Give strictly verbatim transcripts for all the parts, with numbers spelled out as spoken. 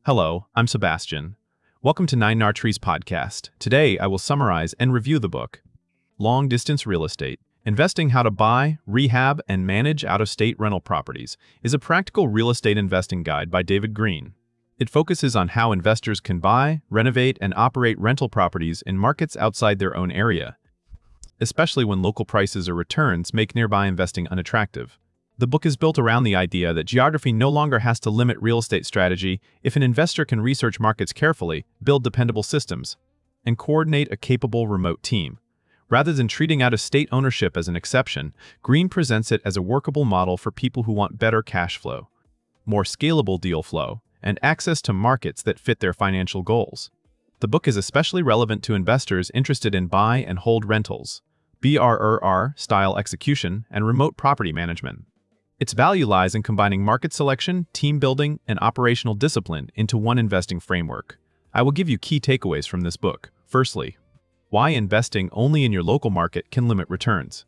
Hello, I'm Sebastian. Welcome to Nine Nartrees podcast. Today, I will summarize and review the book, Long Distance Real Estate: Investing How to Buy, Rehab, and Manage Out-of-State Rental Properties is a practical real estate investing guide by David Green. It focuses on how investors can buy, renovate, and operate rental properties in markets outside their own area, especially when local prices or returns make nearby investing unattractive. The book is built around the idea that geography no longer has to limit real estate strategy if an investor can research markets carefully, build dependable systems, and coordinate a capable remote team. Rather than treating out-of-state ownership as an exception, Green presents it as a workable model for people who want better cash flow, more scalable deal flow, and access to markets that fit their financial goals. The book is especially relevant to investors interested in buy and hold rentals, B R R R style execution, and remote property management. Its value lies in combining market selection, team building, and operational discipline into one investing framework. I will give you key takeaways from this book. Firstly, why investing only in your local market can limit returns.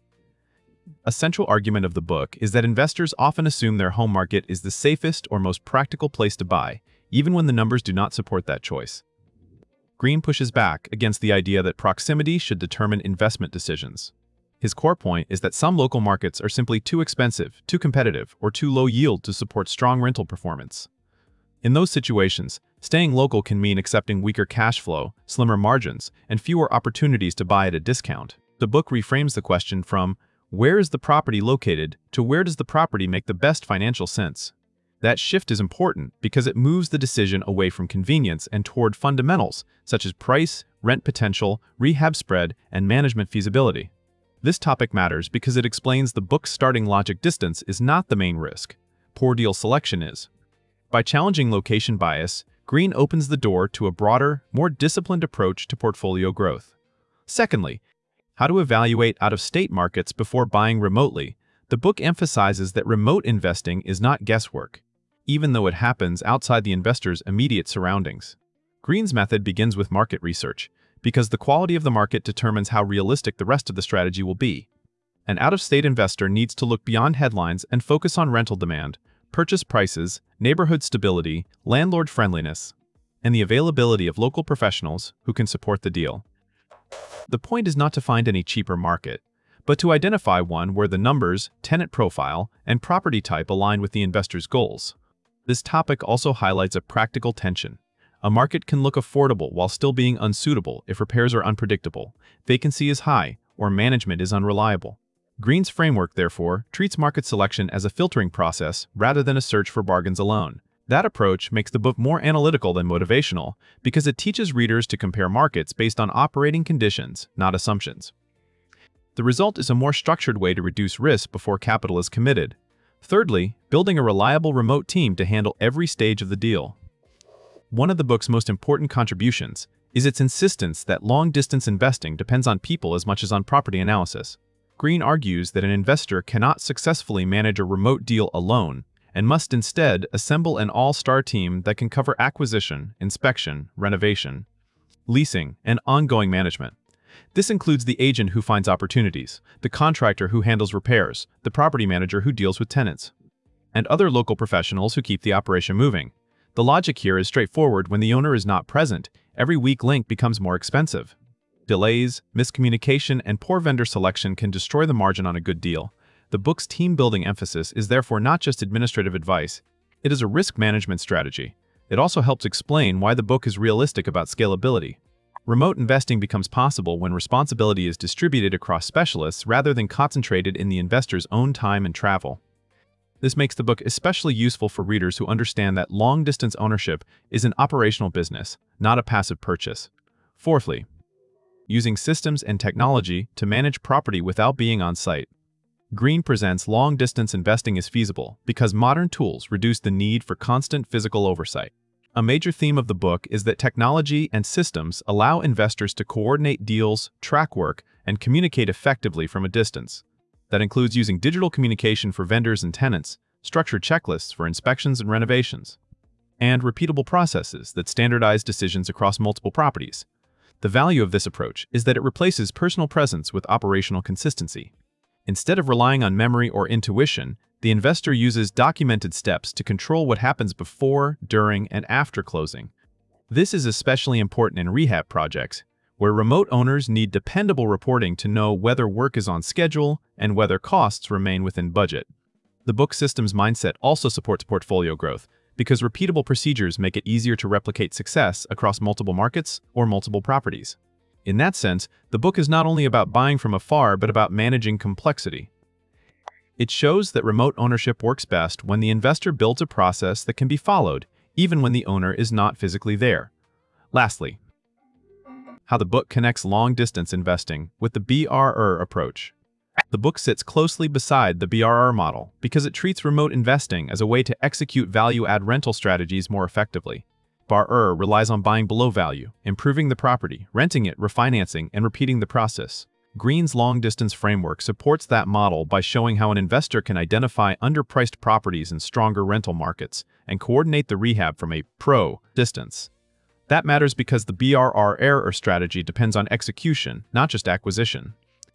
A central argument of the book is that investors often assume their home market is the safest or most practical place to buy, even when the numbers do not support that choice. Green pushes back against the idea that proximity should determine investment decisions. His core point is that some local markets are simply too expensive, too competitive, or too low yield to support strong rental performance. In those situations, staying local can mean accepting weaker cash flow, slimmer margins, and fewer opportunities to buy at a discount. The book reframes the question from "where is the property located" to "where does the property make the best financial sense?" That shift is important because it moves the decision away from convenience and toward fundamentals such as price, rent potential, rehab spread, and management feasibility. This topic matters because it explains the book's starting logic: distance is not the main risk. Poor deal selection is. By challenging location bias, Green opens the door to a broader, more disciplined approach to portfolio growth. Secondly, how to evaluate out-of-state markets before buying remotely. The book emphasizes that remote investing is not guesswork, even though it happens outside the investor's immediate surroundings. Green's method begins with market research, because the quality of the market determines how realistic the rest of the strategy will be. An out-of-state investor needs to look beyond headlines and focus on rental demand, purchase prices, neighborhood stability, landlord friendliness, and the availability of local professionals who can support the deal. The point is not to find any cheaper market, but to identify one where the numbers, tenant profile, and property type align with the investor's goals. This topic also highlights a practical tension. A market can look affordable while still being unsuitable if repairs are unpredictable, vacancy is high, or management is unreliable. Green's framework, therefore, treats market selection as a filtering process rather than a search for bargains alone. That approach makes the book more analytical than motivational because it teaches readers to compare markets based on operating conditions, not assumptions. The result is a more structured way to reduce risk before capital is committed. Thirdly, building a reliable remote team to handle every stage of the deal. One of the book's most important contributions is its insistence that long-distance investing depends on people as much as on property analysis. Green argues that an investor cannot successfully manage a remote deal alone and must instead assemble an all-star team that can cover acquisition, inspection, renovation, leasing, and ongoing management. This includes the agent who finds opportunities, the contractor who handles repairs, the property manager who deals with tenants, and other local professionals who keep the operation moving. The logic here is straightforward. When the owner is not present, every weak link becomes more expensive. Delays, miscommunication, and poor vendor selection can destroy the margin on a good deal. The book's team-building emphasis is therefore not just administrative advice, it is a risk management strategy. It also helps explain why the book is realistic about scalability. Remote investing becomes possible when responsibility is distributed across specialists rather than concentrated in the investor's own time and travel. This makes the book especially useful for readers who understand that long-distance ownership is an operational business, not a passive purchase. Fourthly, using systems and technology to manage property without being on site. Green presents long-distance investing is feasible because modern tools reduce the need for constant physical oversight. A major theme of the book is that technology and systems allow investors to coordinate deals, track work, and communicate effectively from a distance. That includes using digital communication for vendors and tenants, structured checklists for inspections and renovations, and repeatable processes that standardize decisions across multiple properties. The value of this approach is that it replaces personal presence with operational consistency. Instead of relying on memory or intuition, The investor uses documented steps to control what happens before, during, and after closing. This is especially important in rehab projects, where remote owners need dependable reporting to know whether work is on schedule and whether costs remain within budget. The book systems mindset also supports portfolio growth, because repeatable procedures make it easier to replicate success across multiple markets or multiple properties. In that sense, the book is not only about buying from afar, but about managing complexity. It shows that remote ownership works best when the investor builds a process that can be followed, even when the owner is not physically there. Lastly, how the book connects long-distance investing with the B R R R approach. The book sits closely beside the B R R R model because it treats remote investing as a way to execute value-add rental strategies more effectively. B R R R relies on buying below value, improving the property, renting it, refinancing, and repeating the process. Green's long-distance framework supports that model by showing how an investor can identify underpriced properties in stronger rental markets and coordinate the rehab from a pro-distance. That matters because the B R R R R strategy depends on execution, not just acquisition.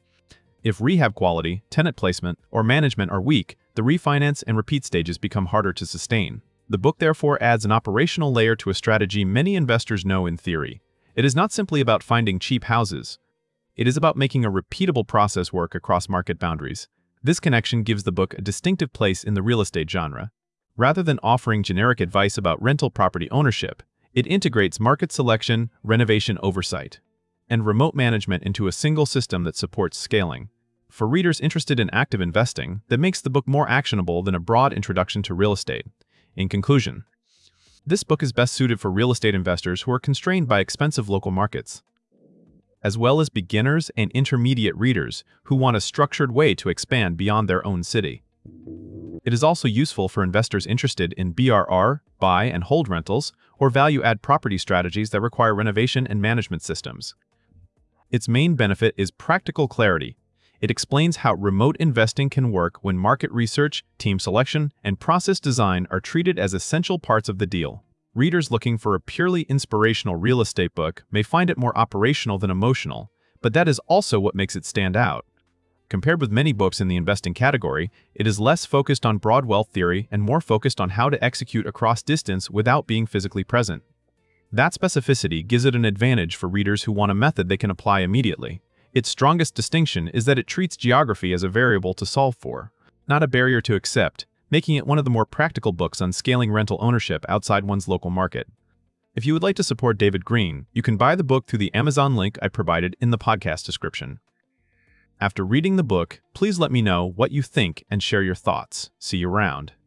If rehab quality, tenant placement, or management are weak, the refinance and repeat stages become harder to sustain. The book therefore adds an operational layer to a strategy many investors know in theory. It is not simply about finding cheap houses. It is about making a repeatable process work across market boundaries. This connection gives the book a distinctive place in the real estate genre. Rather than offering generic advice about rental property ownership, it integrates market selection, renovation oversight, and remote management into a single system that supports scaling. For readers interested in active investing, that makes the book more actionable than a broad introduction to real estate. In conclusion, this book is best suited for real estate investors who are constrained by expensive local markets, as well as beginners and intermediate readers who want a structured way to expand beyond their own city. It is also useful for investors interested in B R R, buy and hold rentals, or value-add property strategies that require renovation and management systems. Its main benefit is practical clarity. It explains how remote investing can work when market research, team selection, and process design are treated as essential parts of the deal. Readers looking for a purely inspirational real estate book may find it more operational than emotional, but that is also what makes it stand out. Compared with many books in the investing category, it is less focused on broad wealth theory and more focused on how to execute across distance without being physically present. That specificity gives it an advantage for readers who want a method they can apply immediately. Its strongest distinction is that it treats geography as a variable to solve for, not a barrier to accept, making it one of the more practical books on scaling rental ownership outside one's local market. If you would like to support David Green, you can buy the book through the Amazon link I provided in the podcast description. After reading the book, please let me know what you think and share your thoughts. See you around.